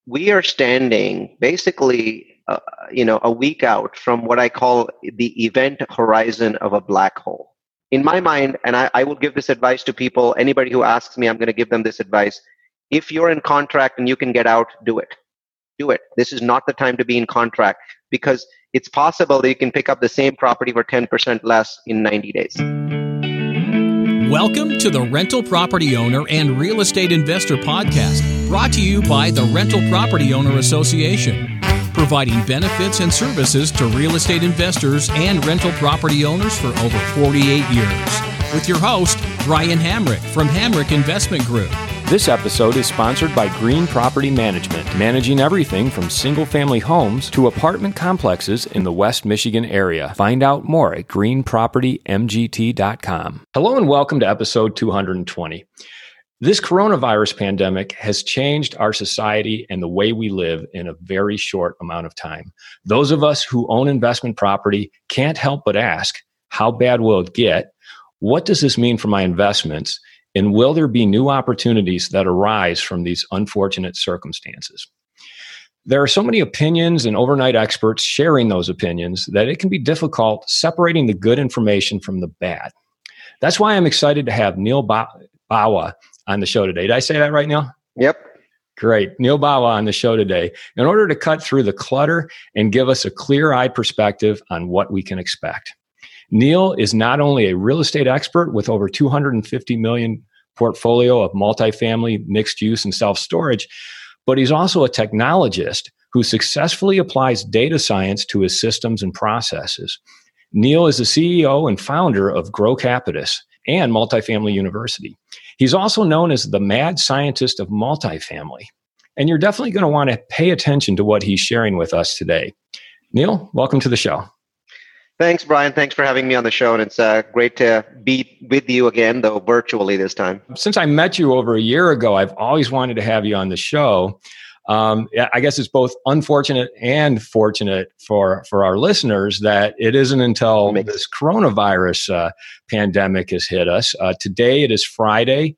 we are standing basically, a week out from what I call the event horizon of a black hole. In my mind, and I will give this advice to people, anybody who asks me, I'm going to give them this advice. If you're in contract and you can get out, do it. Do it. This is not the time to be in contract because it's possible that you can pick up the same property for 10% less in 90 days. Welcome to the Rental Property Owner and Real Estate Investor Podcast, brought to you by the Rental Property Owner Association, providing benefits and services to real estate investors and rental property owners for over 48 years. With your host, Brian Hamrick from Hamrick Investment Group. This episode is sponsored by Green Property Management, managing everything from single-family homes to apartment complexes in the West Michigan area. Find out more at greenpropertymgt.com. Hello and welcome to episode 220. This coronavirus pandemic has changed our society and the way we live in a very short amount of time. Those of us who own investment property can't help but ask, how bad will it get? What does this mean for my investments? And will there be new opportunities that arise from these unfortunate circumstances? There are so many opinions and overnight experts sharing those opinions that it can be difficult separating the good information from the bad. That's why I'm excited to have Neil Bawa on the show today. Did I say that right, Neil? Yep. Great. Neil Bawa on the show today in order to cut through the clutter and give us a clear-eyed perspective on what we can expect. Neil is not only a real estate expert with over $250 million portfolio of multifamily, mixed use, and self-storage, but he's also a technologist who successfully applies data science to his systems and processes. Neil is the CEO and founder of Grow Capitus and Multifamily University. He's also known as the mad scientist of multifamily. And you're definitely going to want to pay attention to what he's sharing with us today. Neil, welcome to the show. Thanks, Brian. Thanks for having me on the show. And it's great to be with you again, though virtually this time. Since I met you over a year ago, I've always wanted to have you on the show. I guess it's both unfortunate and fortunate for our listeners that it isn't until this coronavirus pandemic has hit us. Today it is Friday,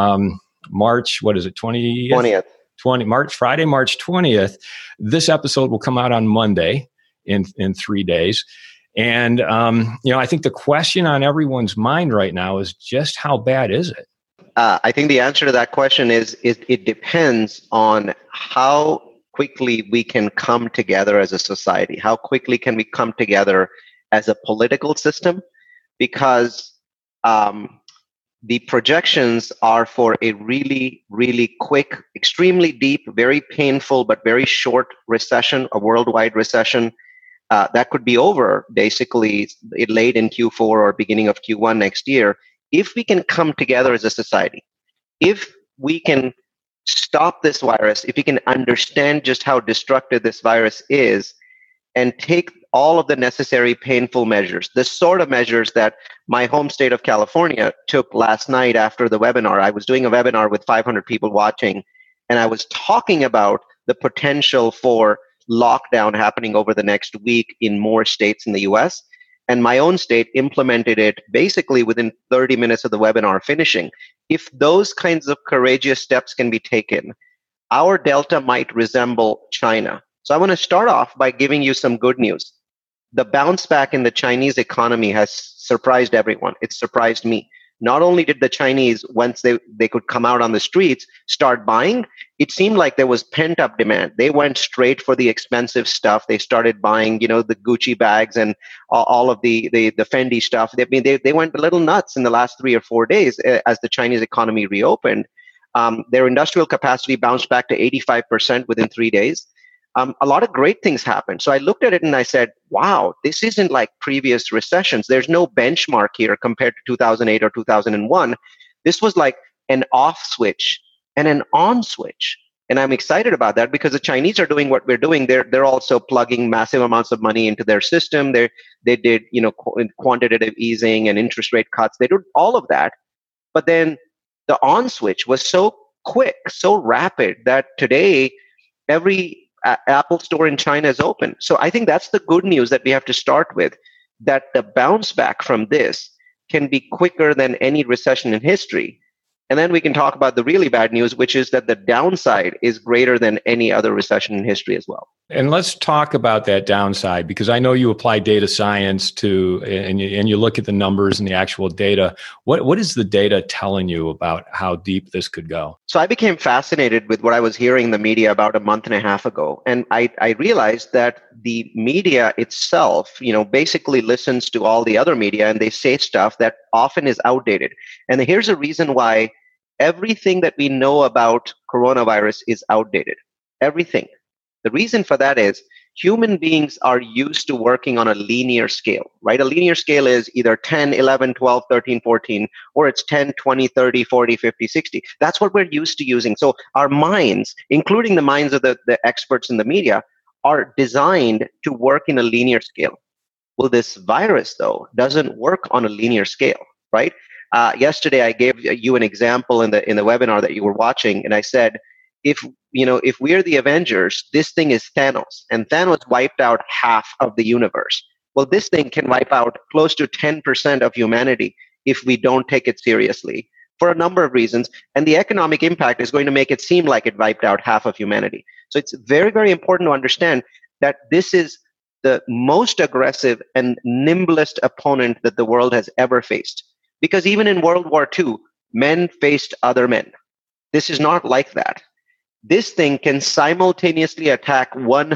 March, what is it, 20th? Friday, March 20th. This episode will come out on Monday in 3 days. And, I think the question on everyone's mind right now is just how bad is it? I think the answer to that question is it depends on how quickly we can come together as a society. How quickly can we come together as a political system? Because the projections are for a really, really quick, extremely deep, very painful, but very short recession, a worldwide recession. That could be over basically late in Q4 or beginning of Q1 next year. If we can come together as a society, if we can stop this virus, if we can understand just how destructive this virus is and take all of the necessary painful measures, the sort of measures that my home state of California took last night after the webinar. I was doing a webinar with 500 people watching, and I was talking about the potential for lockdown happening over the next week in more states in the US. And my own state implemented it basically within 30 minutes of the webinar finishing. If those kinds of courageous steps can be taken, our Delta might resemble China. So I want to start off by giving you some good news. The bounce back in the Chinese economy has surprised everyone. It surprised me. Not only did the Chinese, once they could come out on the streets, start buying, it seemed like there was pent-up demand. They went straight for the expensive stuff. They started buying, the Gucci bags and all of the Fendi stuff. They went a little nuts in the last 3 or 4 days as the Chinese economy reopened. Their industrial capacity bounced back to 85% within 3 days. A lot of great things happened. So I looked at it and I said, wow, this isn't like previous recessions. There's no benchmark here compared to 2008 or 2001. This was like an off switch and an on switch. And I'm excited about that because the Chinese are doing what we're doing. They're also plugging massive amounts of money into their system. They did, quantitative easing and interest rate cuts. They did all of that. But then the on switch was so quick, so rapid that today every Apple store in China is open. So I think that's the good news that we have to start with, that the bounce back from this can be quicker than any recession in history. And then we can talk about the really bad news, which is that the downside is greater than any other recession in history as well. And let's talk about that downside, because I know you apply data science to, and you look at the numbers and the actual data. What is the data telling you about how deep this could go? So I became fascinated with what I was hearing in the media about a month and a half ago. And I realized that the media itself, basically listens to all the other media, and they say stuff that often is outdated. And here's a reason why everything that we know about coronavirus is outdated. Everything. The reason for that is human beings are used to working on a linear scale, right? A linear scale is either 10, 11, 12, 13, 14, or it's 10, 20, 30, 40, 50, 60. That's what we're used to using. So our minds, including the minds of the experts in the media, are designed to work in a linear scale. Well, this virus, though, doesn't work on a linear scale, right? Yesterday, I gave you an example in the webinar that you were watching, and I said, if we're the Avengers, this thing is Thanos, and Thanos wiped out half of the universe. Well, this thing can wipe out close to 10% of humanity if we don't take it seriously for a number of reasons. And the economic impact is going to make it seem like it wiped out half of humanity. So it's very, very important to understand that this is the most aggressive and nimblest opponent that the world has ever faced. Because even in World War II, men faced other men. This is not like that. This thing can simultaneously attack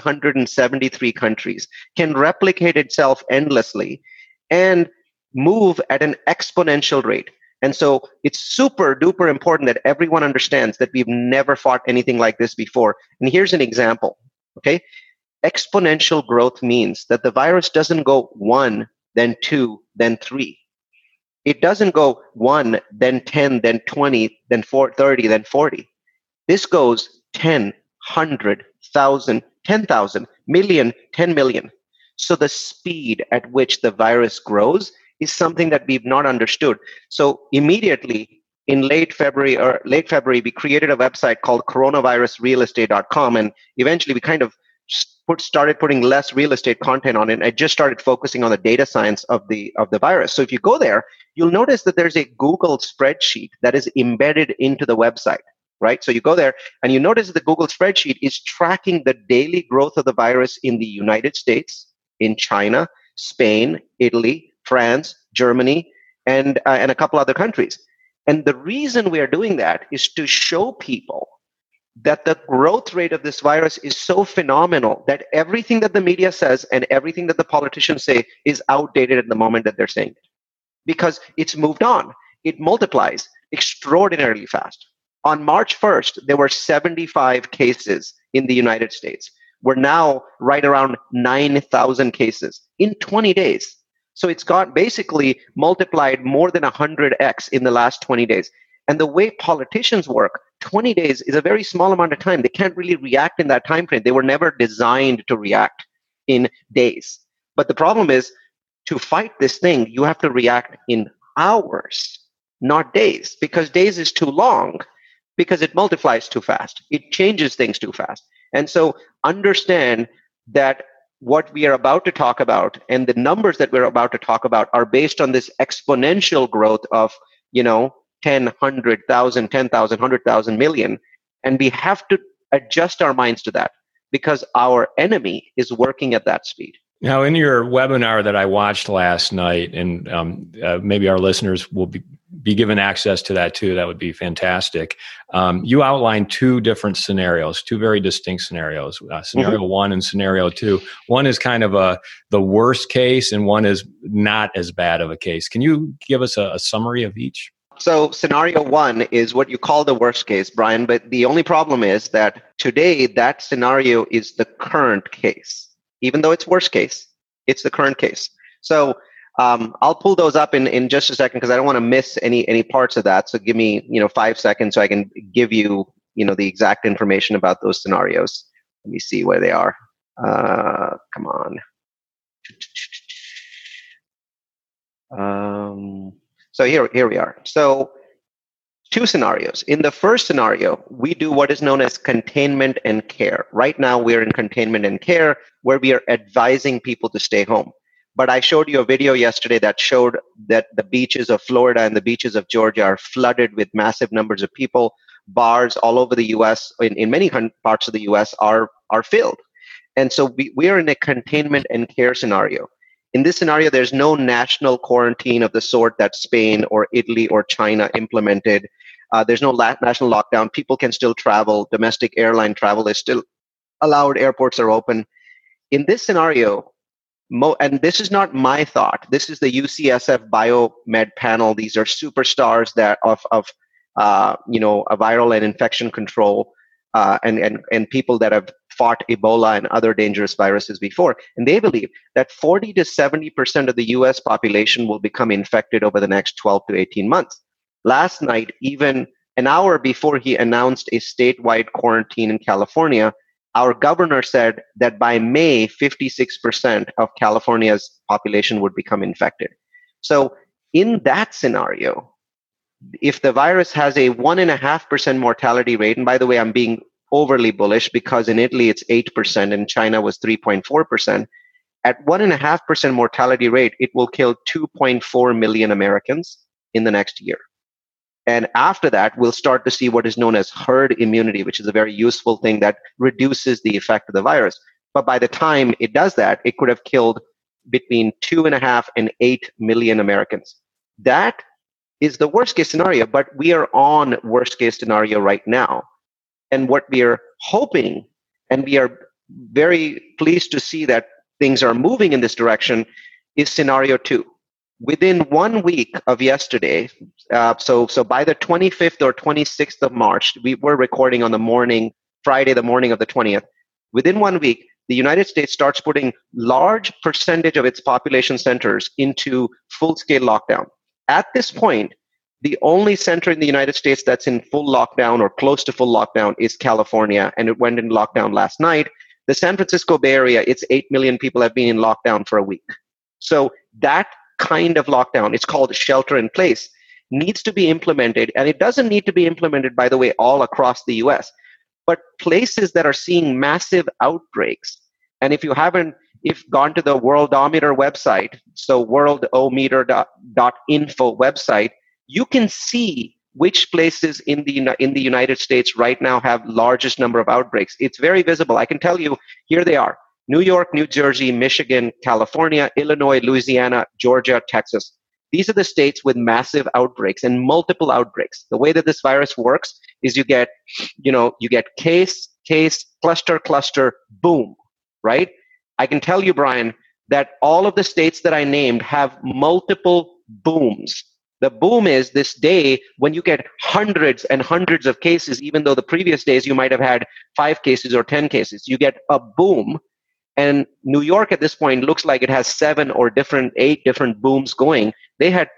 173 countries, can replicate itself endlessly, and move at an exponential rate. And so it's super duper important that everyone understands that we've never fought anything like this before. And here's an example, okay? Exponential growth means that the virus doesn't go 1, then 2, then 3. It doesn't go 1, then 10, then 20, then 30, then 40. This goes 10, 100, 1,000, 10,000, million, 10 million. So the speed at which the virus grows is something that we've not understood. So immediately in late February, we created a website called coronavirusrealestate.com, and eventually we kind of started putting less real estate content on it. And I just started focusing on the data science of the virus. So if you go there, you'll notice that there's a Google spreadsheet that is embedded into the website. Right? So you go there and you notice the Google spreadsheet is tracking the daily growth of the virus in the United States, in China, Spain, Italy, France, Germany, and a couple other countries. And the reason we are doing that is to show people that the growth rate of this virus is so phenomenal that everything that the media says and everything that the politicians say is outdated at the moment that they're saying it. Because it's moved on. It multiplies extraordinarily fast. On March 1st, there were 75 cases in the United States. We're now right around 9,000 cases in 20 days. So it's got basically multiplied more than 100x in the last 20 days. And the way politicians work, 20 days is a very small amount of time. They can't really react in that time frame. They were never designed to react in days. But the problem is, to fight this thing, you have to react in hours, not days, because days is too long. Because it multiplies too fast. It changes things too fast. And so understand that what we are about to talk about and the numbers that we're about to talk about are based on this exponential growth of, 10, 100,000, 10,000, 100,000 million. And we have to adjust our minds to that because our enemy is working at that speed. Now, in your webinar that I watched last night, and maybe our listeners will be given access to that too, that would be fantastic. You outlined two different scenarios, two very distinct scenarios, scenario one and scenario two. One is kind of the worst case, and one is not as bad of a case. Can you give us a summary of each? So scenario one is what you call the worst case, Brian, but the only problem is that today that scenario is the current case. Even though it's worst case, it's the current case. So I'll pull those up in just a second because I don't want to miss any parts of that. So give me 5 seconds so I can give you the exact information about those scenarios. Let me see where they are. Come on. So here we are. So two scenarios. In the first scenario, we do what is known as containment and care. Right now, we're in containment and care where we are advising people to stay home. But I showed you a video yesterday that showed that the beaches of Florida and the beaches of Georgia are flooded with massive numbers of people. Bars all over the US, in many parts of the US, are filled. And so we are in a containment and care scenario. In this scenario, there's no national quarantine of the sort that Spain or Italy or China implemented. There's no national lockdown. People can still travel. Domestic airline travel is still allowed. Airports are open. In this scenario, and this is not my thought. This is the UCSF Biomed panel. These are superstars that of a viral and infection control, and people that have fought Ebola and other dangerous viruses before. And they believe that 40 to 70% of the US population will become infected over the next 12 to 18 months. Last night, even an hour before he announced a statewide quarantine in California, our governor said that by May, 56% of California's population would become infected. So in that scenario, if the virus has a 1.5% mortality rate, and by the way, I'm being overly bullish because in Italy it's 8% and China was 3.4%. At 1.5% mortality rate, it will kill 2.4 million Americans in the next year. And after that, we'll start to see what is known as herd immunity, which is a very useful thing that reduces the effect of the virus. But by the time it does that, it could have killed between 2.5 and 8 million Americans. That is the worst case scenario, but we are on worst case scenario right now. And what we are hoping, and we are very pleased to see that things are moving in this direction, is scenario 2. Within 1 week of yesterday, so by the 25th or 26th of March, we were recording on Friday, the morning of the 20th. Within 1 week, the United States starts putting large percentage of its population centers into full-scale lockdown. At this point, the only center in the United States that's in full lockdown or close to full lockdown is California, and it went in lockdown last night. The San Francisco Bay Area, it's 8 million people have been in lockdown for a week. So that kind of lockdown, it's called shelter in place, needs to be implemented. And it doesn't need to be implemented, by the way, all across the US, but places that are seeing massive outbreaks. And if gone to the Worldometer website, so worldometer.info website, you can see which places in the United States right now have largest number of outbreaks. It's very visible. I can tell you, here they are: New York, New Jersey, Michigan, California, Illinois, Louisiana, Georgia, Texas. These are the states with massive outbreaks and multiple outbreaks. The way that this virus works is you get case, cluster, boom, right? I can tell you, Brian, that all of the states that I named have multiple booms. The boom is this day when you get hundreds and hundreds of cases, even though the previous days you might have had 5 cases or 10 cases. You get a boom. And New York at this point looks like it has 7 or 8 different booms going. They had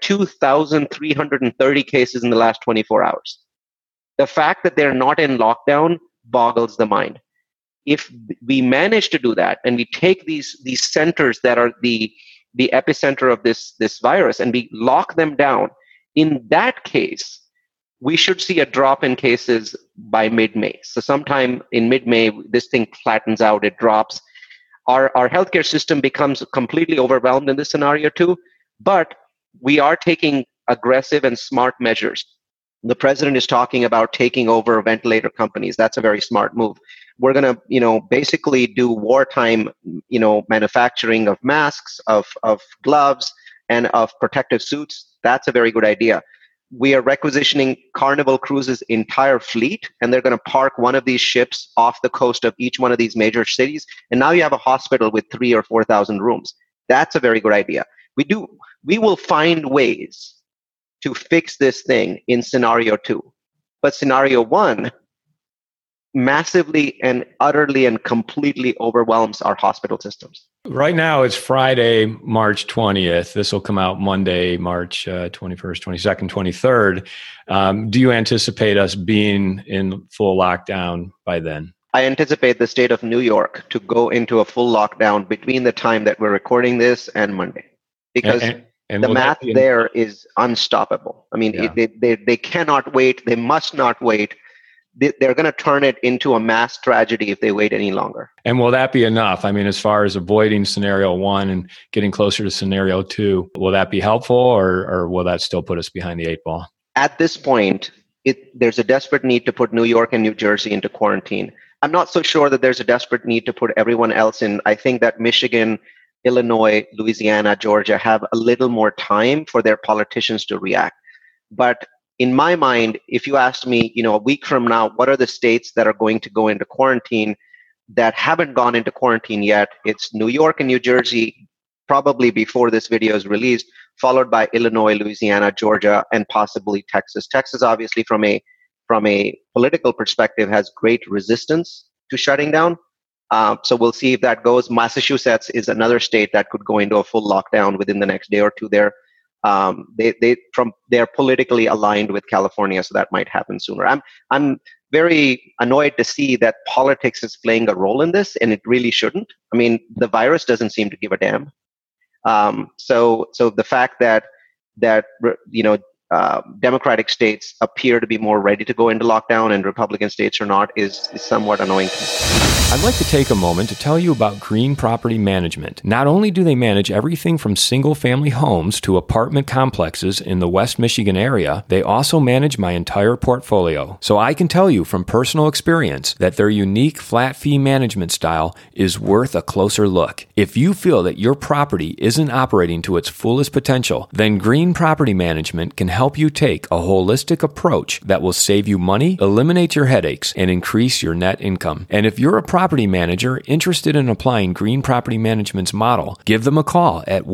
2,330 cases in the last 24 hours. The fact that they're not in lockdown boggles the mind. If we manage to do that and we take these centers that are the epicenter of this virus and we lock them down, in that case, we should see a drop in cases by mid-May. So sometime in mid-May, this thing flattens out, it drops. Our healthcare system becomes completely overwhelmed in this scenario too, but we are taking aggressive and smart measures. The president is talking about taking over ventilator companies. That's a very smart move. We're going to, basically do wartime, manufacturing of masks, of gloves, and of protective suits. That's a very good idea. We are requisitioning Carnival Cruises' entire fleet, and they're going to park one of these ships off the coast of each one of these major cities. And now you have a hospital with 3,000 or 4,000 rooms. That's a very good idea. We will find ways to fix this thing in scenario 2. But scenario 1 massively and utterly and completely overwhelms our hospital systems. Right now, it's Friday, March 20th. This will come out Monday, March 21st, 22nd, 23rd. Do you anticipate us being in full lockdown by then? I anticipate the state of New York to go into a full lockdown between the time that we're recording this and Monday. Because and the math there is unstoppable. I mean, they cannot wait. They must not wait they're going to turn it into a mass tragedy if they wait any longer. And will that be enough? I mean, as far as avoiding scenario 1 and getting closer to scenario 2, will that be helpful, or will that still put us behind the 8 ball? At this point, there's a desperate need to put New York and New Jersey into quarantine. I'm not so sure that there's a desperate need to put everyone else in. I think that Michigan, Illinois, Louisiana, Georgia have a little more time for their politicians to react. But in my mind, if you asked me, a week from now, what are the states that are going to go into quarantine that haven't gone into quarantine yet? It's New York and New Jersey, probably before this video is released, followed by Illinois, Louisiana, Georgia, and possibly Texas. Texas, obviously, from a political perspective, has great resistance to shutting down. So we'll see if that goes. Massachusetts is another state that could go into a full lockdown within the next day or two there. They're politically aligned with California, so that might happen sooner. I'm very annoyed to see that politics is playing a role in this, and it really shouldn't. I mean, the virus doesn't seem to give a damn. So the fact that Democratic states appear to be more ready to go into lockdown and Republican states are not is somewhat annoying to me. I'd like to take a moment to tell you about Green Property Management. Not only do they manage everything from single-family homes to apartment complexes in the West Michigan area, they also manage my entire portfolio. So I can tell you from personal experience that their unique flat fee management style is worth a closer look. If you feel that your property isn't operating to its fullest potential, then Green Property Management can help you take a holistic approach that will save you money, eliminate your headaches, and increase your net income. And if you're a property manager interested in applying Green Property Management's model, give them a call at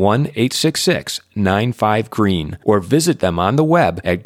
1-866-95-GREEN or visit them on the web at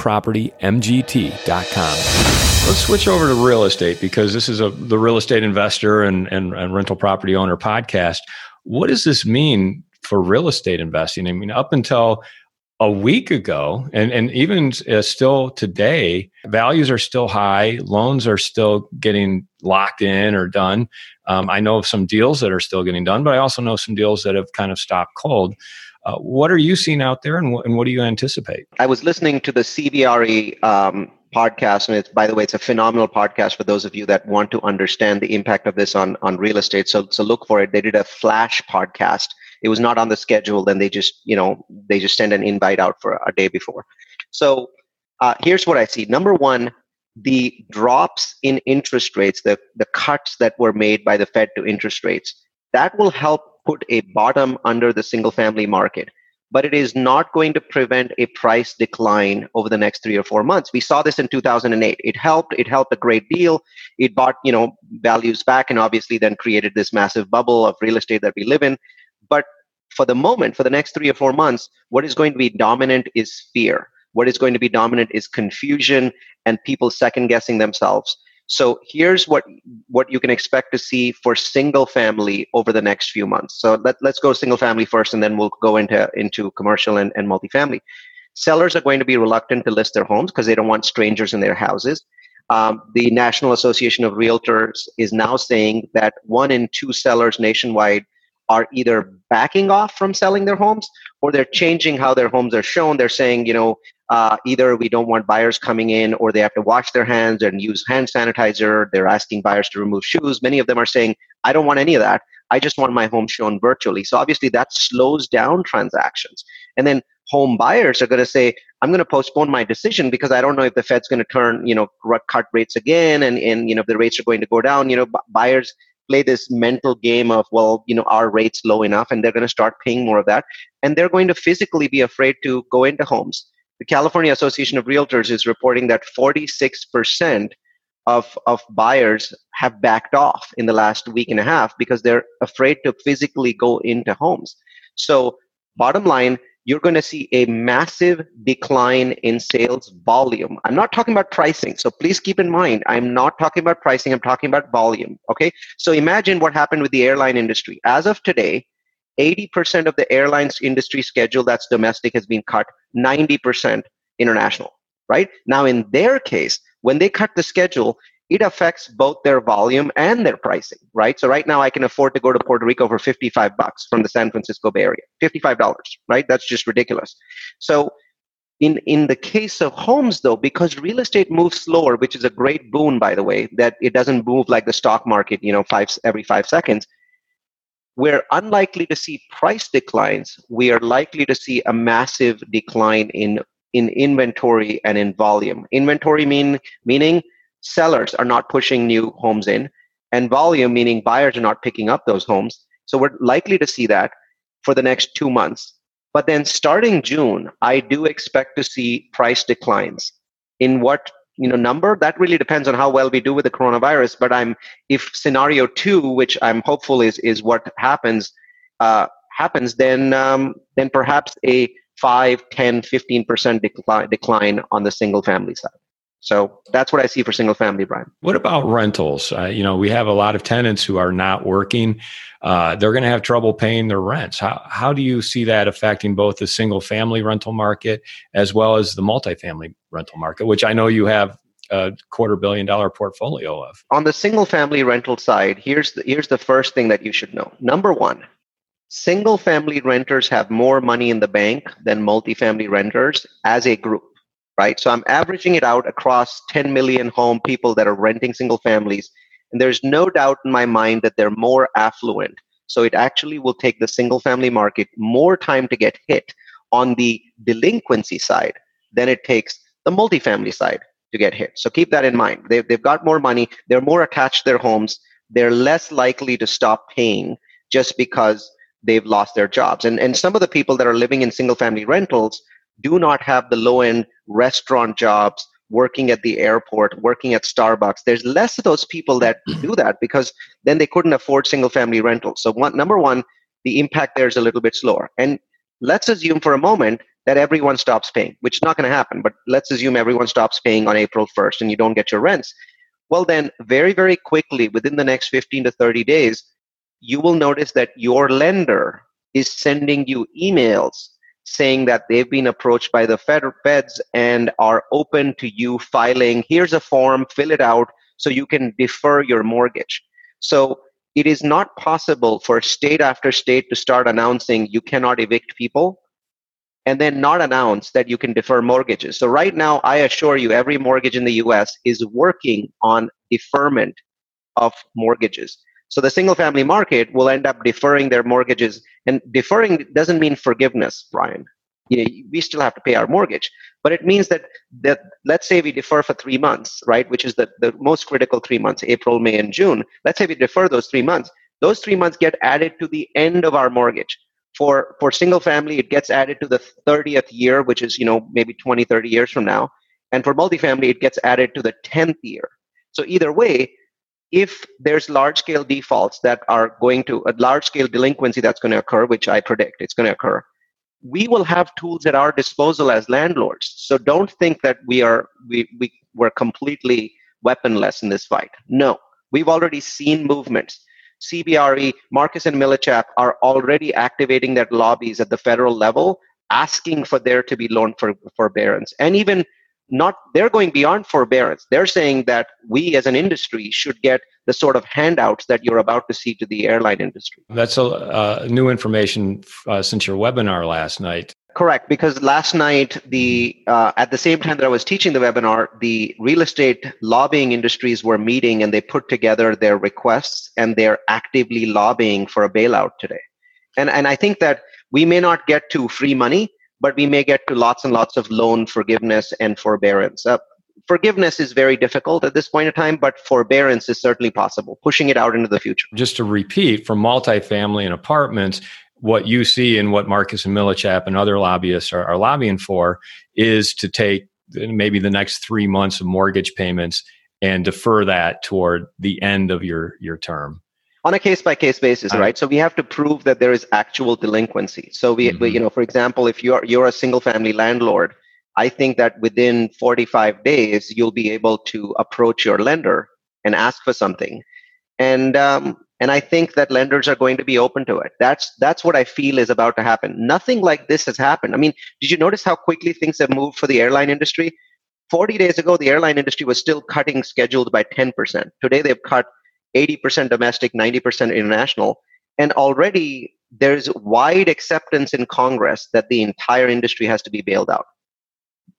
greenpropertymgt.com. Let's switch over to real estate, because this is the Real Estate Investor and Rental Property Owner podcast. What does this mean for real estate investing? I mean, up until a week ago, and even still today, values are still high. Loans are still getting locked in or done. I know of some deals that are still getting done, but I also know some deals that have kind of stopped cold. What are you seeing out there, and what do you anticipate? I was listening to the CBRE podcast, and by the way, it's a phenomenal podcast for those of you that want to understand the impact of this on real estate. So look for it. They did a flash podcast. It was not on the schedule. Then they just send an invite out for a day before. So here's what I see. Number one, the drops in interest rates, the cuts that were made by the Fed to interest rates, that will help put a bottom under the single family market. But it is not going to prevent a price decline over the next 3 or 4 months. We saw this in 2008. It helped a great deal. It bought, values back, and obviously then created this massive bubble of real estate that we live in. But for the moment, for the next 3 or 4 months, what is going to be dominant is fear. What is going to be dominant is confusion and people second guessing themselves. So here's what you can expect to see for single family over the next few months. So let's go single family first, and then we'll go into commercial and multifamily. Sellers are going to be reluctant to list their homes because they don't want strangers in their houses. The National Association of Realtors is now saying that 1 in 2 sellers nationwide are either backing off from selling their homes, or they're changing how their homes are shown. They're saying, either we don't want buyers coming in, or they have to wash their hands and use hand sanitizer. They're asking buyers to remove shoes. Many of them are saying, I don't want any of that. I just want my home shown virtually. So obviously that slows down transactions. And then home buyers are going to say, I'm going to postpone my decision because I don't know if the Fed's going to turn, cut rates again. And if the rates are going to go down, buyers play this mental game of, our rate's low enough, and they're going to start paying more of that. And they're going to physically be afraid to go into homes. The California Association of Realtors is reporting that 46% of buyers have backed off in the last week and a half because they're afraid to physically go into homes. So bottom line, you're going to see a massive decline in sales volume. I'm not talking about pricing. So please keep in mind, I'm not talking about pricing. I'm talking about volume. Okay. So imagine what happened with the airline industry. As of today, 80% of the airlines industry schedule that's domestic has been cut, 90% international, right? Now, in their case, when they cut the schedule, it affects both their volume and their pricing, right? So right now I can afford to go to Puerto Rico for $55 from the San Francisco Bay Area, $55, right? That's just ridiculous. So In the case of homes, though, because real estate moves slower, which is a great boon, by the way, that it doesn't move like the stock market, every 5 seconds, we're unlikely to see price declines. We are likely to see a massive decline in inventory and in volume. Inventory meaning sellers are not pushing new homes in, and volume meaning buyers are not picking up those homes. So we're likely to see that for the next 2 months. But then starting June, I do expect to see price declines. In what number? That really depends on how well we do with the coronavirus. But if scenario 2, which I'm hopeful is what happens, then perhaps a 5, 10, 15% decline on the single family side. So that's what I see for single family, Brian. What about rentals? We have a lot of tenants who are not working. They're going to have trouble paying their rents. How do you see that affecting both the single family rental market as well as the multifamily rental market, which I know you have a $250 million portfolio of? On the single family rental side, here's the first thing that you should know. Number one, single family renters have more money in the bank than multifamily renters as a group. Right. So I'm averaging it out across 10 million home people that are renting single families. And there's no doubt in my mind that they're more affluent. So it actually will take the single family market more time to get hit on the delinquency side than it takes the multifamily side to get hit. So keep that in mind. They've got more money. They're more attached to their homes. They're less likely to stop paying just because they've lost their jobs. And some of the people that are living in single family rentals do not have the low-end restaurant jobs, working at the airport, working at Starbucks. There's less of those people that do that because then they couldn't afford single-family rentals. So number one, the impact there is a little bit slower. And let's assume for a moment that everyone stops paying, which is not going to happen, but let's assume everyone stops paying on April 1st and you don't get your rents. Well, then very, very quickly, within the next 15 to 30 days, you will notice that your lender is sending you emails saying that they've been approached by the feds and are open to you filing. Here's a form, fill it out so you can defer your mortgage. So it is not possible for state after state to start announcing you cannot evict people and then not announce that you can defer mortgages. So right now, I assure you, every mortgage in the US is working on deferment of mortgages. So the single family market will end up deferring their mortgages, and deferring doesn't mean forgiveness, Brian. We still have to pay our mortgage, but it means that let's say we defer for 3 months, right? Which is the most critical 3 months, April, May, and June. Let's say we defer those 3 months. Those 3 months get added to the end of our mortgage. For single family, it gets added to the 30th year, which is, maybe 20, 30 years from now. And for multifamily, it gets added to the 10th year. So either way, if there's large-scale defaults that are going to, a large-scale delinquency that's going to occur, which I predict it's going to occur, we will have tools at our disposal as landlords. So don't think that we're completely weaponless in this fight. No, we've already seen movements. CBRE, Marcus and Millichap are already activating their lobbies at the federal level, asking for there to be loan forbearance. And even they're going beyond forbearance. They're saying that we as an industry should get the sort of handouts that you're about to see to the airline industry. That's new information since your webinar last night. Correct, because last night, at the same time that I was teaching the webinar, the real estate lobbying industries were meeting and they put together their requests and they're actively lobbying for a bailout today. And I think that we may not get to free money, but we may get to lots and lots of loan forgiveness and forbearance. Forgiveness is very difficult at this point in time, but forbearance is certainly possible, pushing it out into the future. Just to repeat, for multifamily and apartments, what you see and what Marcus and Millichap and other lobbyists are lobbying for is to take maybe the next 3 months of mortgage payments and defer that toward the end of your term. On a case-by-case basis, right? So we have to prove that there is actual delinquency. So we for example, if you're a single-family landlord, I think that within 45 days you'll be able to approach your lender and ask for something, and I think that lenders are going to be open to it. That's what I feel is about to happen. Nothing like this has happened. I mean, did you notice how quickly things have moved for the airline industry? 40 days ago, the airline industry was still cutting schedules by 10%. Today, they've cut 80% domestic, 90% international. And already there's wide acceptance in Congress that the entire industry has to be bailed out.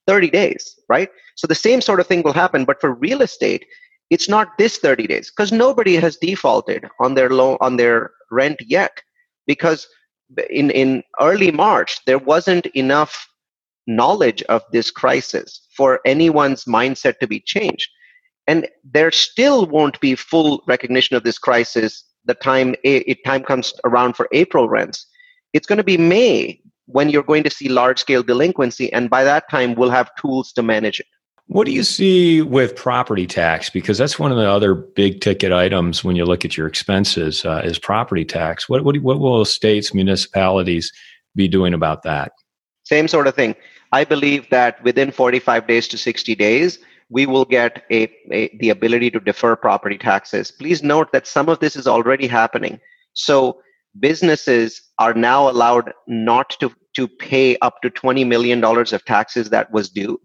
30 days, right? So the same sort of thing will happen. But for real estate, it's not this 30 days because nobody has defaulted on their loan, on their rent yet. Because in early March, there wasn't enough knowledge of this crisis for anyone's mindset to be changed. And there still won't be full recognition of this crisis the time time comes around for April rents. It's going to be May when you're going to see large scale delinquency. And by that time, we'll have tools to manage it. What do you see with property tax? Because that's one of the other big ticket items when you look at your expenses is property tax. What will states, municipalities be doing about that? Same sort of thing. I believe that within 45 days to 60 days, we will get the ability to defer property taxes. Please note that some of this is already happening. So businesses are now allowed not to pay up to $20 million of taxes that was due.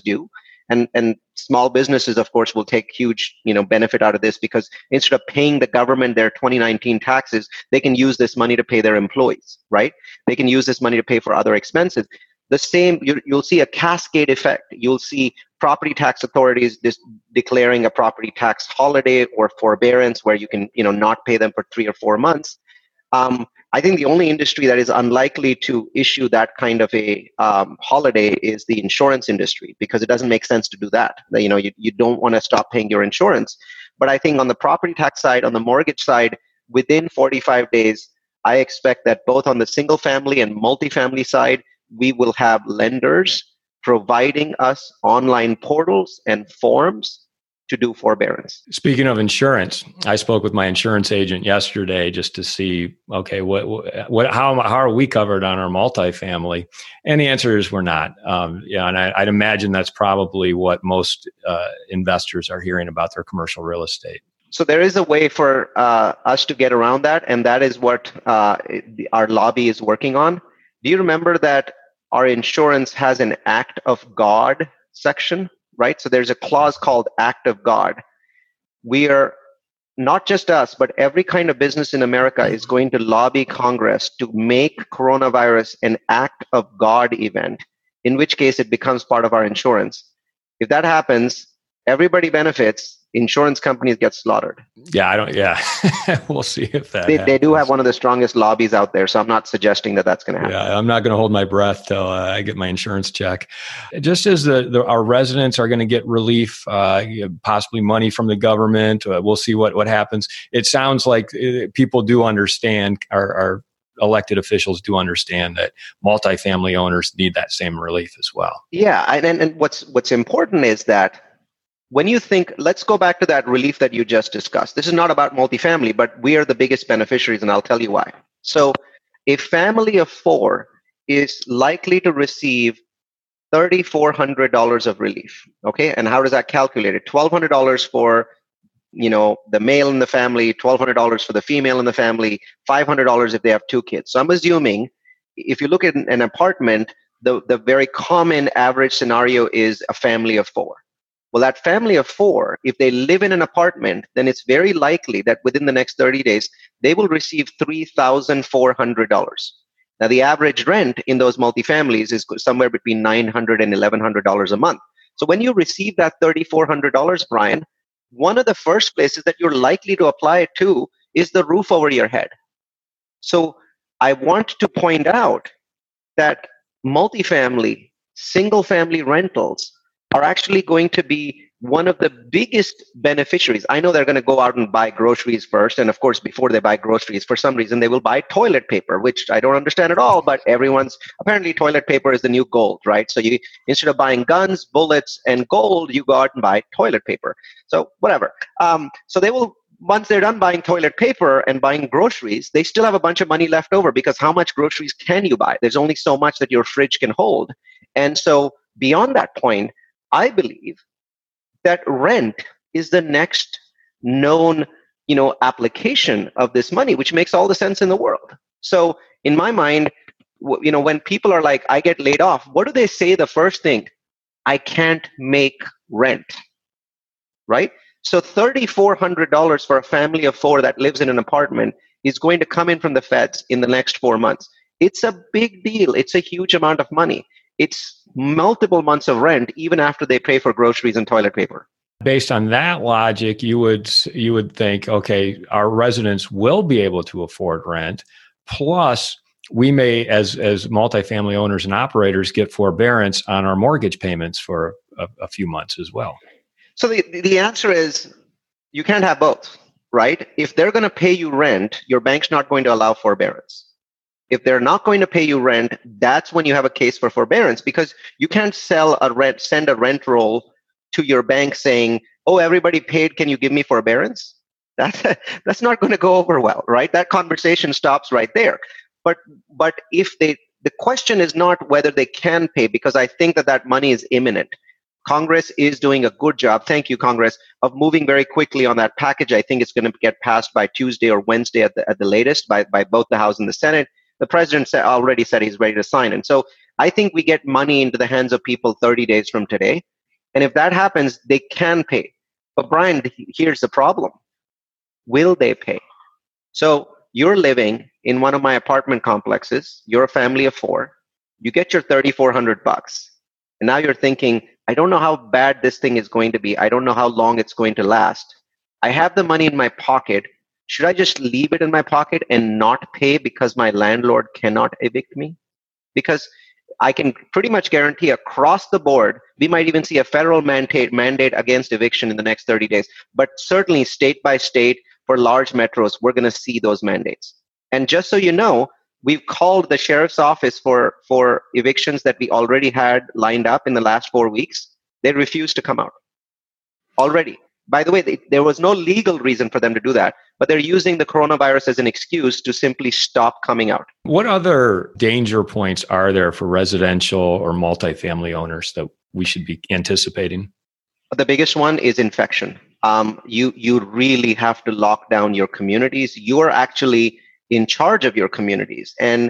And small businesses, of course, will take huge benefit out of this because instead of paying the government their 2019 taxes, they can use this money to pay their employees, right? They can use this money to pay for other expenses. The same, you'll see a cascade effect. You'll see property tax authorities declaring a property tax holiday or forbearance where you can not pay them for 3 or 4 months. I think the only industry that is unlikely to issue that kind of a holiday is the insurance industry, because it doesn't make sense to do that. You don't want to stop paying your insurance. But I think on the property tax side, on the mortgage side, within 45 days, I expect that both on the single family and multifamily side, we will have lenders providing us online portals and forms to do forbearance. Speaking of insurance, I spoke with my insurance agent yesterday just to see, okay, how are we covered on our multifamily? And the answer is we're not. And I'd imagine that's probably what most investors are hearing about their commercial real estate. So there is a way for us to get around that, and that is what our lobby is working on. Do you remember that our insurance has an Act of God section? Right? So there's a clause called Act of God. We are, not just us, but every kind of business in America is going to lobby Congress to make coronavirus an Act of God event, in which case it becomes part of our insurance. If that happens, everybody benefits. Insurance companies get slaughtered. We'll see if that they do have one of the strongest lobbies out there, so I'm not suggesting that that's going to happen. Yeah, I'm not going to hold my breath till I get my insurance check. Just as our residents are going to get relief, possibly money from the government, we'll see what happens. It sounds like people do understand, our elected officials do understand that multifamily owners need that same relief as well. Yeah, and what's important is that when you think, let's go back to that relief that you just discussed. This is not about multifamily, but we are the biggest beneficiaries, and I'll tell you why. So a family of 4 is likely to receive $3,400 of relief. Okay, and how does that calculate it? $1,200 for the male in the family, $1,200 for the female in the family, $500 if they have 2 kids. So I'm assuming if you look at an apartment, the very common average scenario is a family of 4. Well, that family of 4, if they live in an apartment, then it's very likely that within the next 30 days, they will receive $3,400. Now, the average rent in those multifamilies is somewhere between $900 and $1,100 a month. So when you receive that $3,400, Brian, one of the first places that you're likely to apply it to is the roof over your head. So I want to point out that multifamily, single-family rentals are actually going to be one of the biggest beneficiaries. I know they're going to go out and buy groceries first. And of course, before they buy groceries, for some reason, they will buy toilet paper, which I don't understand at all. But apparently toilet paper is the new gold, right? So instead of buying guns, bullets, and gold, you go out and buy toilet paper. So whatever. So they will, once they're done buying toilet paper and buying groceries, they still have a bunch of money left over, because how much groceries can you buy? There's only so much that your fridge can hold. And so beyond that point, I believe that rent is the next known, application of this money, which makes all the sense in the world. So in my mind, when people are like, I get laid off, what do they say the first thing? I can't make rent, right? So $3,400 for a family of 4 that lives in an apartment is going to come in from the feds in the next 4 months. It's a big deal. It's a huge amount of money. it's multiple months of rent even after they pay for groceries and toilet paper. Based on that logic, you would think, okay, our residents will be able to afford rent. Plus, we may, as multifamily owners and operators, get forbearance on our mortgage payments for a few months as well. So the answer is you can't have both, right? If they're going to pay you rent, your bank's not going to allow forbearance. If they're not going to pay you rent, that's when you have a case for forbearance, because you can't send a rent roll to your bank saying, "Oh, everybody paid, can you give me forbearance?" That's not going to go over well, right? That conversation stops right there. But if the question is not whether they can pay, because I think that money is imminent. Congress is doing a good job, thank you, Congress, of moving very quickly on that package. I think it's going to get passed by Tuesday or Wednesday at the latest by both the House and the Senate. The president already said he's ready to sign. And so I think we get money into the hands of people 30 days from today. And if that happens, they can pay. But Brian, here's the problem. Will they pay? So you're living in one of my apartment complexes. You're a family of 4. You get your $3,400. And now you're thinking, I don't know how bad this thing is going to be. I don't know how long it's going to last. I have the money in my pocket. Should I just leave it in my pocket and not pay because my landlord cannot evict me? Because I can pretty much guarantee across the board, we might even see a federal mandate against eviction in the next 30 days. But certainly state by state, for large metros, we're going to see those mandates. And just so you know, we've called the sheriff's office for evictions that we already had lined up in the last 4 weeks. They refused to come out already. By the way, there was no legal reason for them to do that, but they're using the coronavirus as an excuse to simply stop coming out. What other danger points are there for residential or multifamily owners that we should be anticipating? The biggest one is infection. You really have to lock down your communities. You're actually in charge of your communities, and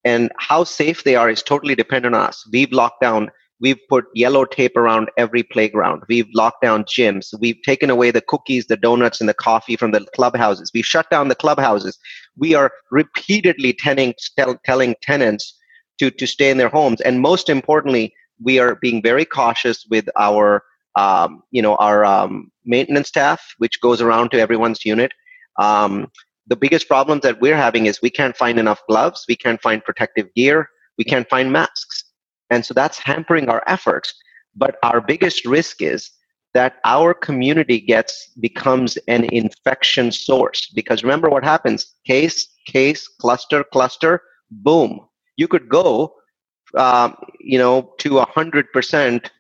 how safe they are is totally dependent on us. We've locked down. We've put yellow tape around every playground. We've locked down gyms. We've taken away the cookies, the donuts, and the coffee from the clubhouses. We've shut down the clubhouses. We are repeatedly telling tenants to stay in their homes. And most importantly, we are being very cautious with our maintenance staff, which goes around to everyone's unit. The biggest problems that we're having is we can't find enough gloves. We can't find protective gear. We can't find masks. And so that's hampering our efforts. But our biggest risk is that our community becomes an infection source. Because remember what happens: case, cluster, boom. You could go, to 100%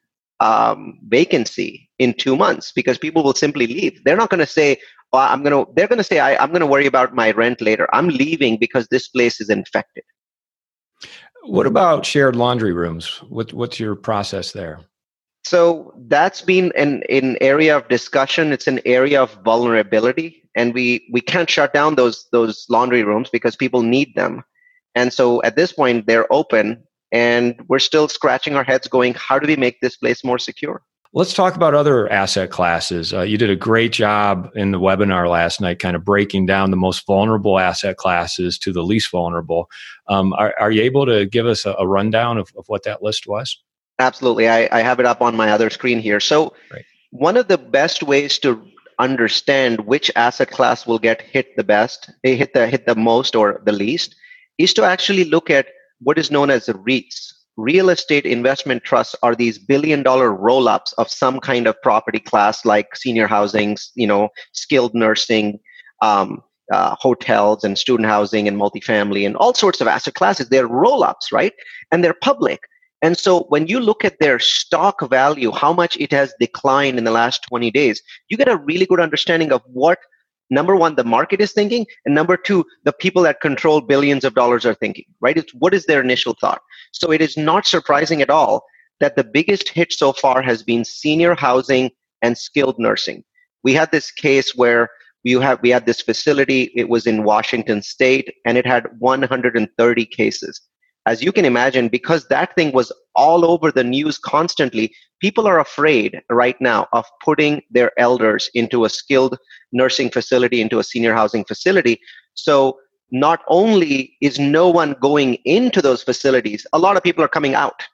vacancy in 2 months because people will simply leave. They're not going to say, they're going to say, I'm going to worry about my rent later. I'm leaving because this place is infected. What about shared laundry rooms? What's your process there? So that's been an area of discussion. It's an area of vulnerability, and we can't shut down those laundry rooms because people need them. And so at this point, they're open, and we're still scratching our heads going, how do we make this place more secure? Let's talk about other asset classes. You did a great job in the webinar last night, kind of breaking down the most vulnerable asset classes to the least vulnerable. Are you able to give us a rundown of what that list was? Absolutely. I have it up on my other screen here. So One of the best ways to understand which asset class will get hit the most or the least is to actually look at what is known as the REITs. Real estate investment trusts are these billion-dollar roll-ups of some kind of property class, like senior housing, skilled nursing, hotels and student housing and multifamily and all sorts of asset classes. They're roll-ups, right? And they're public. And so when you look at their stock value, how much it has declined in the last 20 days, you get a really good understanding of what, number one, the market is thinking, and number two, the people that control billions of dollars are thinking, right? It's what is their initial thought? So it is not surprising at all that the biggest hit so far has been senior housing and skilled nursing. We had this case where we had this facility. It was in Washington State, and it had 130 cases. As you can imagine, because that thing was all over the news constantly, people are afraid right now of putting their elders into a skilled nursing facility, into a senior housing facility. So not only is no one going into those facilities, a lot of people are coming out.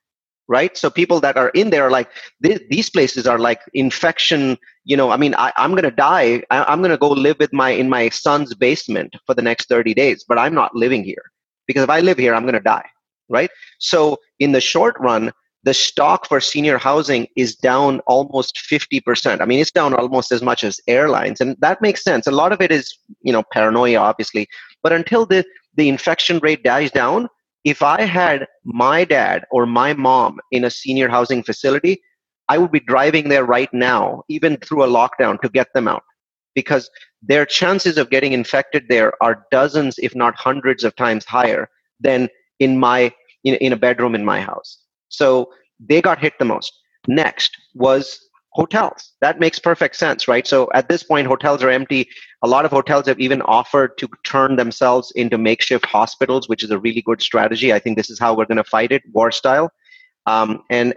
right? So people that are in there are like, these places are like infection. I'm going to die. I'm going to go live in my son's basement for the next 30 days, but I'm not living here, because if I live here, I'm going to die, right? So in the short run, the stock for senior housing is down almost 50%. I mean, it's down almost as much as airlines. And that makes sense. A lot of it is, paranoia, obviously. But until the infection rate dies down, if I had my dad or my mom in a senior housing facility, I would be driving there right now, even through a lockdown, to get them out, because their chances of getting infected there are dozens, if not hundreds of times higher than in a bedroom in my house. So they got hit the most. Next was hotels. That makes perfect sense, right? So at this point, hotels are empty. A lot of hotels have even offered to turn themselves into makeshift hospitals, which is a really good strategy. I think this is how we're going to fight it, war style. And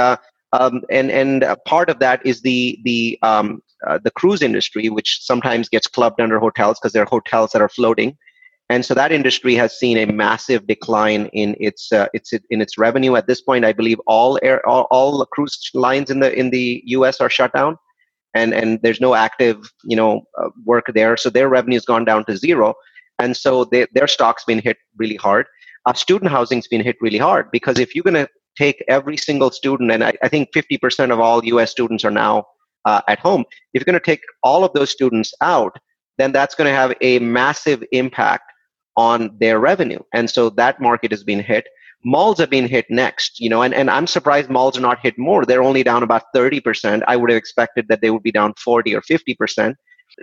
part of that is the cruise industry, which sometimes gets clubbed under hotels because they're hotels that are floating. And so that industry has seen a massive decline in its revenue. At this point, I believe all cruise lines in the U.S. are shut down, and there's no active work there. So their revenue's gone down to zero, and so their stock's been hit really hard. Student housing's been hit really hard, because if you're going to take every single student, and I think 50% of all U.S. students are now at home, if you're going to take all of those students out, then that's going to have a massive impact on their revenue. And so that market has been hit. Malls have been hit next, and I'm surprised malls are not hit more. They're only down about 30%. I would have expected that they would be down 40 or 50%.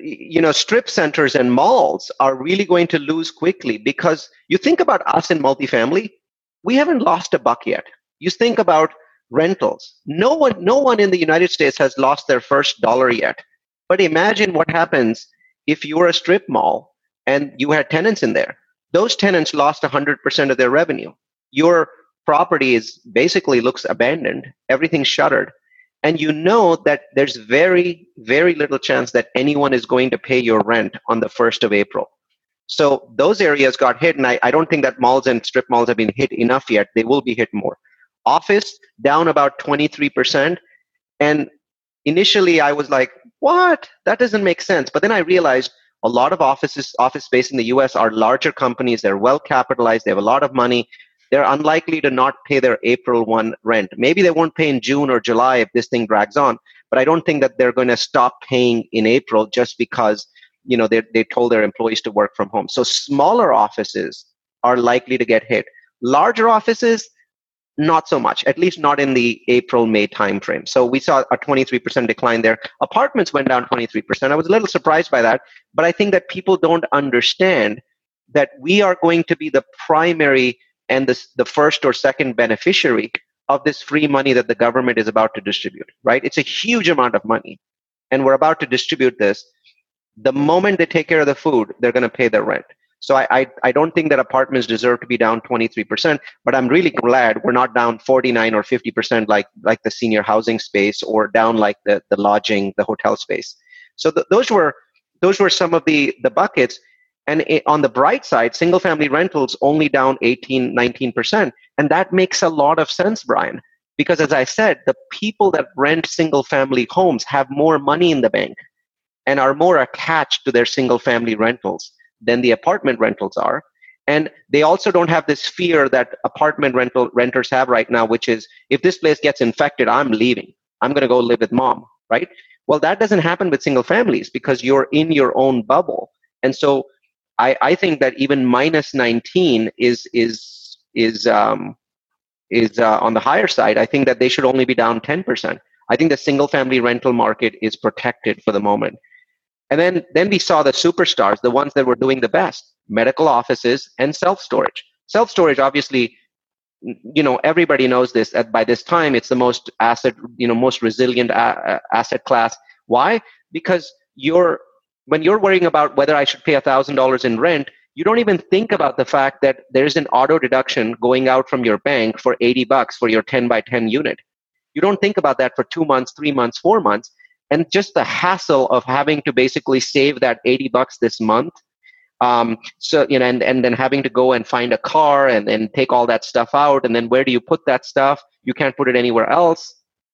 Strip centers and malls are really going to lose quickly, because you think about us in multifamily, we haven't lost a buck yet. You think about rentals. No one in the United States has lost their first dollar yet. But imagine what happens if you were a strip mall and you had tenants in there. Those tenants lost 100% of their revenue. Your property basically looks abandoned. Everything's shuttered. And you know that there's very, very little chance that anyone is going to pay your rent on the 1st of April. So those areas got hit, and I don't think that malls and strip malls have been hit enough yet. They will be hit more. Office, down about 23%. And initially I was like, what? That doesn't make sense. But then I realized a lot of office space in the US are larger companies. They're well capitalized. They have a lot of money. They're unlikely to not pay their April 1 rent. Maybe they won't pay in June or July if this thing drags on. But I don't think that they're going to stop paying in April just because they told their employees to work from home. So smaller offices are likely to get hit. Larger offices, not so much, at least not in the April-May timeframe. So we saw a 23% decline there. Apartments went down 23%. I was a little surprised by that, but I think that people don't understand that we are going to be the primary and the first or second beneficiary of this free money that the government is about to distribute, right? It's a huge amount of money, and we're about to distribute this. The moment they take care of the food, they're going to pay their rent. So I don't think that apartments deserve to be down 23%, but I'm really glad we're not down 49 or 50% like the senior housing space, or down like the lodging, the hotel space. So those were some of the buckets. And on the bright side, single family rentals only down 18, 19%. And that makes a lot of sense, Brian, because as I said, the people that rent single family homes have more money in the bank and are more attached to their single family rentals than the apartment rentals are. And they also don't have this fear that apartment renters have right now, which is, if this place gets infected, I'm leaving. I'm going to go live with mom, right? Well, that doesn't happen with single families because you're in your own bubble. And so I think that even minus 19 is on the higher side. I think that they should only be down 10%. I think the single family rental market is protected for the moment. And then we saw the superstars, the ones that were doing the best: medical offices and self-storage. Self-storage, obviously, everybody knows this. By this time, it's the most most resilient asset class. Why? Because when you're worrying about whether I should pay $1,000 in rent, you don't even think about the fact that there's an auto deduction going out from your bank for $80 for your 10 by 10 unit. You don't think about that for 2 months, 3 months, 4 months. And just the hassle of having to basically save that $80 this month And then having to go and find a car and then take all that stuff out. And then where do you put that stuff? You can't put it anywhere else.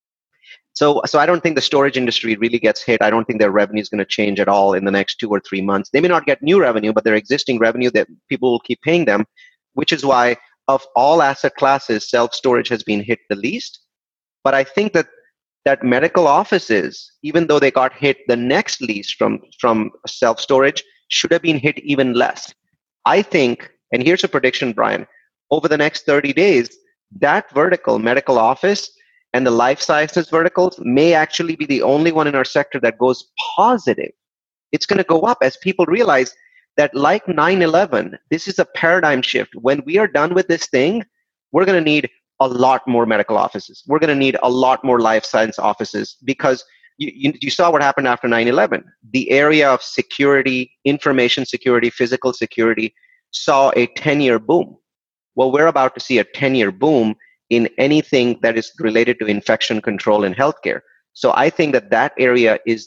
So I don't think the storage industry really gets hit. I don't think their revenue is going to change at all in the next 2 or 3 months. They may not get new revenue, but their existing revenue that people will keep paying them, which is why of all asset classes, self-storage has been hit the least. But I think that medical offices, even though they got hit the next least from self-storage, should have been hit even less. I think, and here's a prediction, Brian, over the next 30 days, that vertical, medical office, and the life sciences verticals may actually be the only one in our sector that goes positive. It's going to go up as people realize that, like 9/11, this is a paradigm shift. When we are done with this thing, we're going to need a lot more medical offices. We're going to need a lot more life science offices because you saw what happened after 9/11. The area of security, information security, physical security saw a 10-year boom. Well, we're about to see a 10-year boom in anything that is related to infection control in healthcare. So I think that area is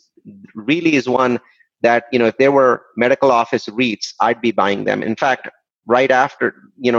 one that, if there were medical office REITs, I'd be buying them. In fact, right after,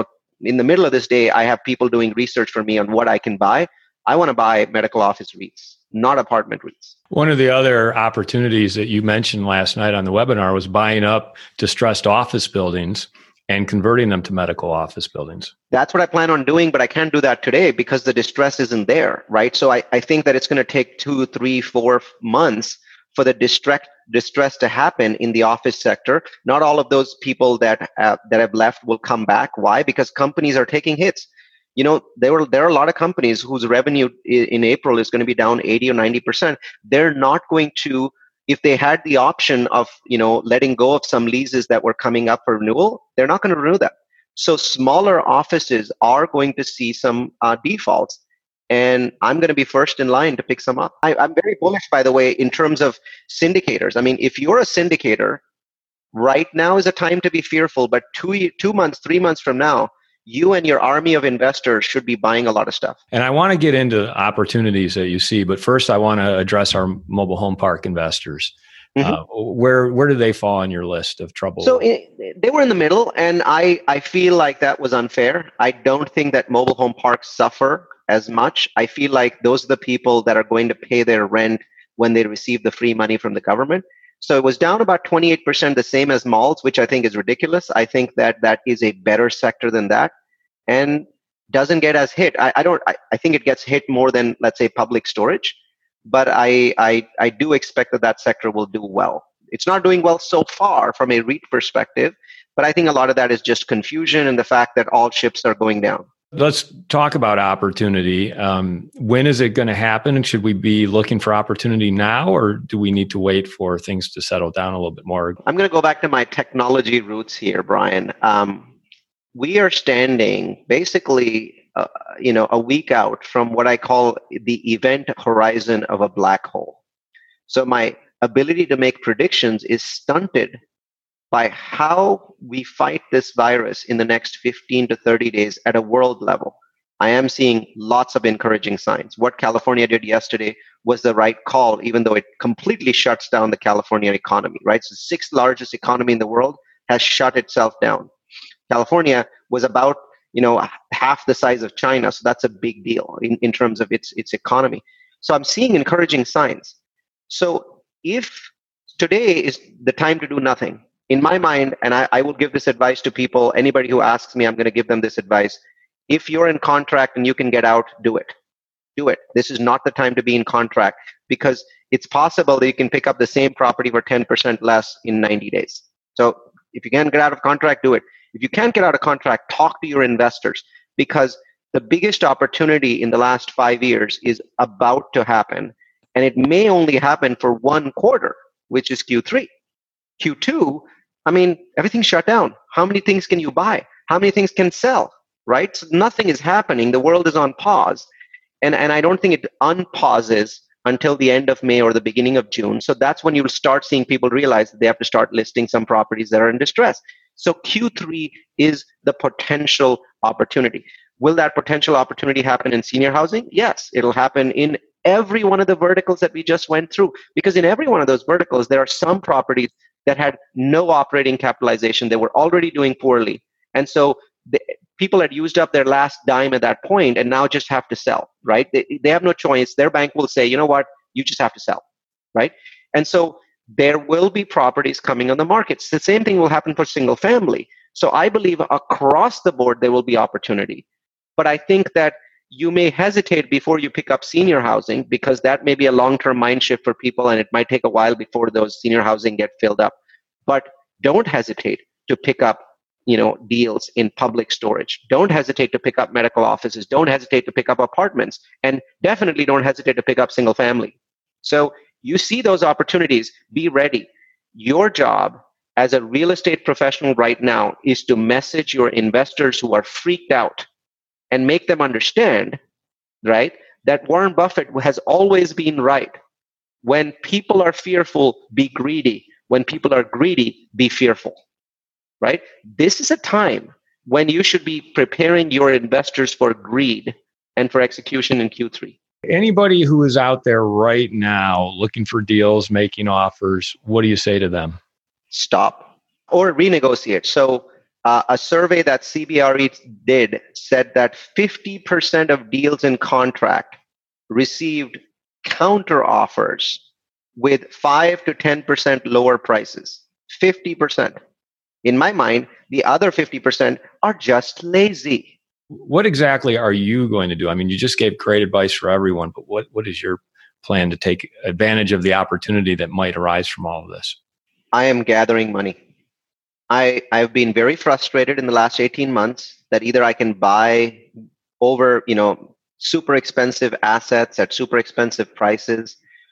in the middle of this day, I have people doing research for me on what I can buy. I want to buy medical office REITs, not apartment REITs. One of the other opportunities that you mentioned last night on the webinar was buying up distressed office buildings and converting them to medical office buildings. That's what I plan on doing, but I can't do that today because the distress isn't there, right? So I think that it's going to take 2, 3, 4 months for the distress to happen in the office sector. Not all of those people that have left will come back. Why? Because companies are taking hits. There are a lot of companies whose revenue in April is going to be down 80 or 90%. They're not going to, if they had the option of, letting go of some leases that were coming up for renewal, they're not going to renew them. So smaller offices are going to see some defaults, and I'm going to be first in line to pick some up. I'm very bullish, by the way, in terms of syndicators. I mean, if you're a syndicator, right now is a time to be fearful, but 2 months, 3 months from now, you and your army of investors should be buying a lot of stuff. And I want to get into opportunities that you see, but first I want to address our mobile home park investors. Mm-hmm. Where do they fall on your list of trouble? So they were in the middle, and I feel like that was unfair. I don't think that mobile home parks suffer as much. I feel like those are the people that are going to pay their rent when they receive the free money from the government. So it was down about 28%, the same as malls, which I think is ridiculous. I think that is a better sector than that and doesn't get as hit. I think it gets hit more than, let's say, public storage, but I do expect that sector will do well. It's not doing well so far from a REIT perspective, but I think a lot of that is just confusion and the fact that all ships are going down. Let's talk about opportunity. When is it going to happen? And should we be looking for opportunity now, or do we need to wait for things to settle down a little bit more? I'm going to go back to my technology roots here, Brian. We are standing basically, a week out from what I call the event horizon of a black hole. So my ability to make predictions is stunted by how we fight this virus in the next 15 to 30 days at a world level. I am seeing lots of encouraging signs. What California did yesterday was the right call, even though it completely shuts down the California economy, right? So the 6th largest economy in the world has shut itself down. California was about, half the size of China. So that's a big deal in terms of its economy. So I'm seeing encouraging signs. So if today is the time to do nothing, in my mind, and I will give this advice to people, anybody who asks me, I'm going to give them this advice. If you're in contract and you can get out, do it. Do it. This is not the time to be in contract because it's possible that you can pick up the same property for 10% less in 90 days. So if you can get out of contract, do it. If you can't get out of contract, talk to your investors because the biggest opportunity in the last 5 years is about to happen. And it may only happen for 1 quarter, which is Q3. Q2, everything's shut down. How many things can you buy? How many things can sell, right? So nothing is happening. The world is on pause. And I don't think it unpauses until the end of May or the beginning of June. So that's when you'll start seeing people realize that they have to start listing some properties that are in distress. So Q3 is the potential opportunity. Will that potential opportunity happen in senior housing? Yes, it'll happen in every one of the verticals that we just went through. Because in every one of those verticals, there are some properties that had no operating capitalization. They were already doing poorly. And so people had used up their last dime at that point and now just have to sell, right? They have no choice. Their bank will say, you know what, you just have to sell, right? And so there will be properties coming on the markets. The same thing will happen for single family. So I believe across the board, there will be opportunity. But I think that you may hesitate before you pick up senior housing because that may be a long-term mind shift for people and it might take a while before those senior housing get filled up. But don't hesitate to pick up deals in public storage. Don't hesitate to pick up medical offices. Don't hesitate to pick up apartments. And definitely don't hesitate to pick up single family. So you see those opportunities, be ready. Your job as a real estate professional right now is to message your investors who are freaked out and make them understand, right, that Warren Buffett has always been right. When people are fearful, be greedy. When people are greedy, be fearful, right? This is a time when you should be preparing your investors for greed and for execution in Q3. Anybody who is out there right now looking for deals, making offers, what do you say to them? Stop or renegotiate. So a survey that CBRE did said that 50% of deals in contract received counter offers with 5 to 10% lower prices. 50%. In my mind, the other 50% are just lazy. What exactly are you going to do? I mean, you just gave great advice for everyone, but what is your plan to take advantage of the opportunity that might arise from all of this? I am gathering money. I've been very frustrated in the last 18 months that either I can buy over, super expensive assets at super expensive prices,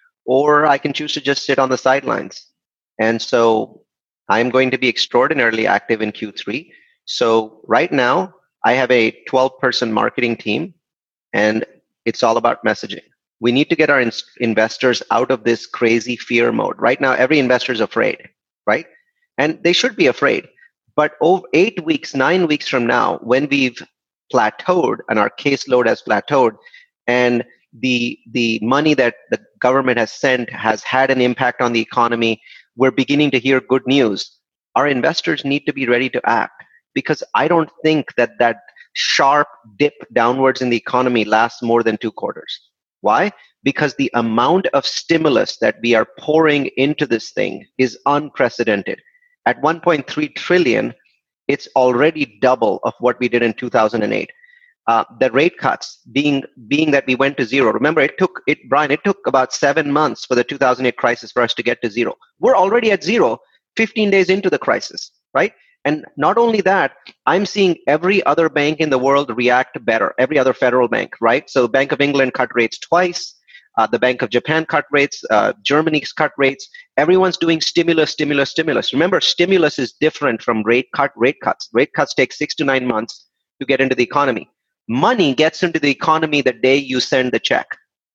or I can choose to just sit on the sidelines. And so I'm going to be extraordinarily active in Q3. So right now, I have a 12-person marketing team, and it's all about messaging. We need to get our investors out of this crazy fear mode. Right now, every investor is afraid, right? And they should be afraid. But over 8 weeks, 9 weeks from now, when we've plateaued and our caseload has plateaued, and the money that the government has sent has had an impact on the economy, we're beginning to hear good news. Our investors need to be ready to act, because I don't think that sharp dip downwards in the economy lasts more than 2 quarters. Why? Because the amount of stimulus that we are pouring into this thing is unprecedented. At 1.3 trillion, it's already double of what we did in 2008. The rate cuts being that we went to zero. Remember, it took about 7 months for the 2008 crisis for us to get to zero. We're already at zero 15 days into the crisis, right? And not only that, I'm seeing every other bank in the world react better, every other federal bank, right? So Bank of England cut rates twice. The Bank of Japan cut rates. Germany's cut rates. Everyone's doing stimulus. Remember, stimulus is different from rate cuts. Rate cuts take 6 to 9 months to get into the economy. Money gets into the economy the day you send the check.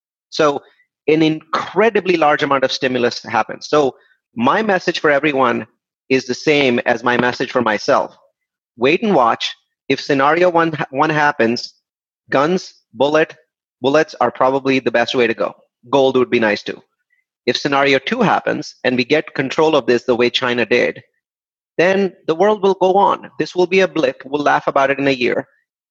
So an incredibly large amount of stimulus happens. So my message for everyone is the same as my message for myself. Wait and watch. If scenario one happens, guns, bullets are probably the best way to go. Gold would be nice too. If scenario 2 happens and we get control of this the way China did, then the world will go on. This will be a blip. We'll laugh about it in a year.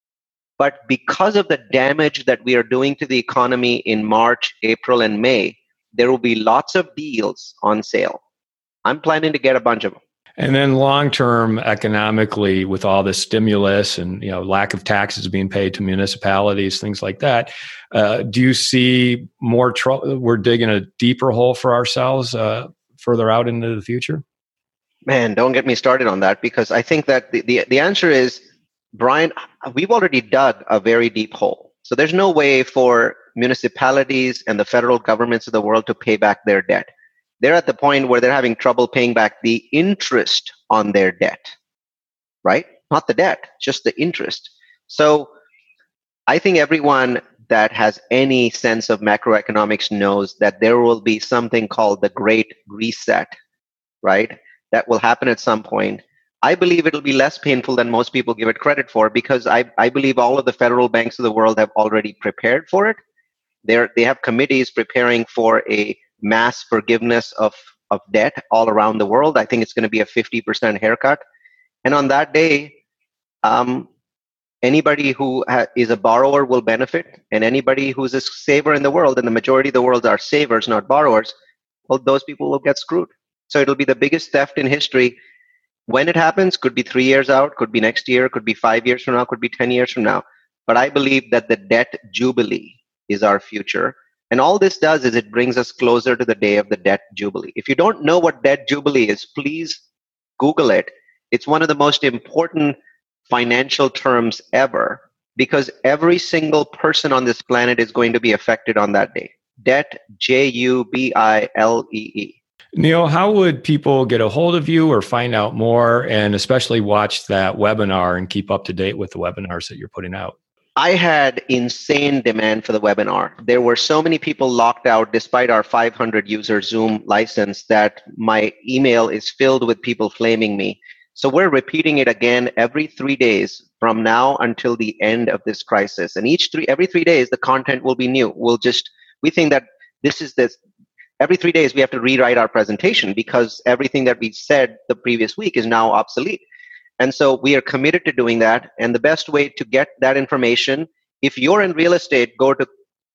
But because of the damage that we are doing to the economy in March, April, and May, there will be lots of deals on sale. I'm planning to get a bunch of them. And then long-term economically, with all this stimulus and lack of taxes being paid to municipalities, things like that, do you see more trouble? We're digging a deeper hole for ourselves further out into the future? Man, don't get me started on that, because I think that the answer is, Brian, we've already dug a very deep hole. So there's no way for municipalities and the federal governments of the world to pay back their debt. They're at the point where they're having trouble paying back the interest on their debt, right? Not the debt, just the interest. So I think everyone that has any sense of macroeconomics knows that there will be something called the Great Reset, right? That will happen at some point. I believe it'll be less painful than most people give it credit for, because I believe all of the federal banks of the world have already prepared for it. They have committees preparing for a mass forgiveness of of debt all around the world. I think it's going to be a 50% haircut. And on that day, anybody who is a borrower will benefit, and anybody who's a saver in the world, and the majority of the world are savers, not borrowers, well, those people will get screwed. So it'll be the biggest theft in history. When it happens, could be 3 years out, could be next year, could be 5 years from now, could be 10 years from now. But I believe that the debt jubilee is our future. And all this does is it brings us closer to the day of the debt jubilee. If you don't know what debt jubilee is, please Google it. It's one of the most important financial terms ever, because every single person on this planet is going to be affected on that day. Debt, Jubilee. Neil, how would people get a hold of you or find out more, and especially watch that webinar and keep up to date with the webinars that you're putting out? I had insane demand for the webinar. There were so many people locked out despite our 500 user Zoom license that my email is filled with people flaming me. So we're repeating it again every 3 days from now until the end of this crisis. And every 3 days, the content will be new. We think that every 3 days we have to rewrite our presentation because everything that we said the previous week is now obsolete. And so we are committed to doing that. And the best way to get that information, if you're in real estate, go to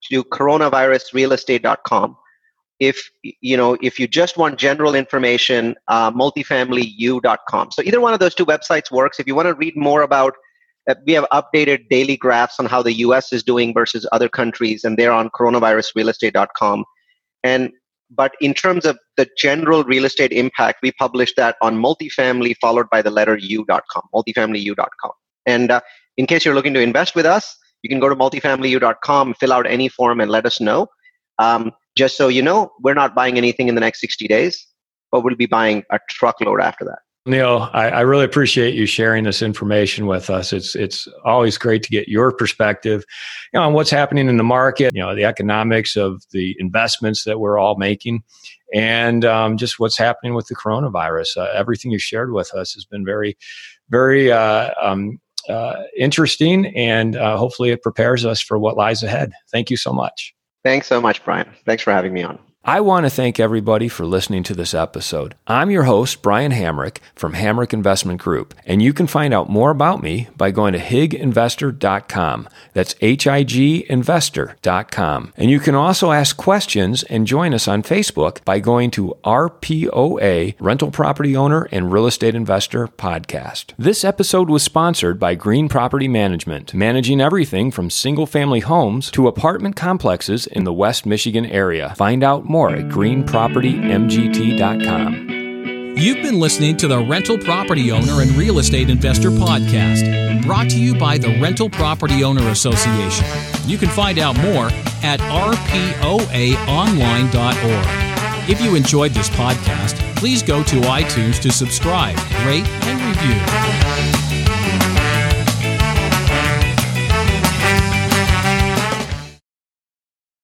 coronavirusrealestate.com. If you just want general information, multifamilyu.com. So either one of those two websites works. If you want to read more about, we have updated daily graphs on how the US is doing versus other countries, and they're on coronavirusrealestate.com. But in terms of the general real estate impact, we published that on multifamily followed by the letter u.com, multifamilyU.com. And in case you're looking to invest with us, you can go to multifamilyU.com, fill out any form and let us know. Just so you know, we're not buying anything in the next 60 days, but we'll be buying a truckload after that. Neil, I really appreciate you sharing this information with us. It's always great to get your perspective, on what's happening in the market, the economics of the investments that we're all making, and just what's happening with the coronavirus. Everything you shared with us has been very, very interesting, and hopefully it prepares us for what lies ahead. Thank you so much. Thanks so much, Brian. Thanks for having me on. I want to thank everybody for listening to this episode. I'm your host, Brian Hamrick from Hamrick Investment Group, and you can find out more about me by going to higinvestor.com. That's higinvestor.com. And you can also ask questions and join us on Facebook by going to RPOA, Rental Property Owner and Real Estate Investor Podcast. This episode was sponsored by Green Property Management, managing everything from single-family homes to apartment complexes in the West Michigan area. Find out more at greenpropertymgt.com. You've been listening to the Rental Property Owner and Real Estate Investor Podcast, brought to you by the Rental Property Owner Association. You can find out more at rpoaonline.org. If you enjoyed this podcast, please go to iTunes to subscribe, rate, and review.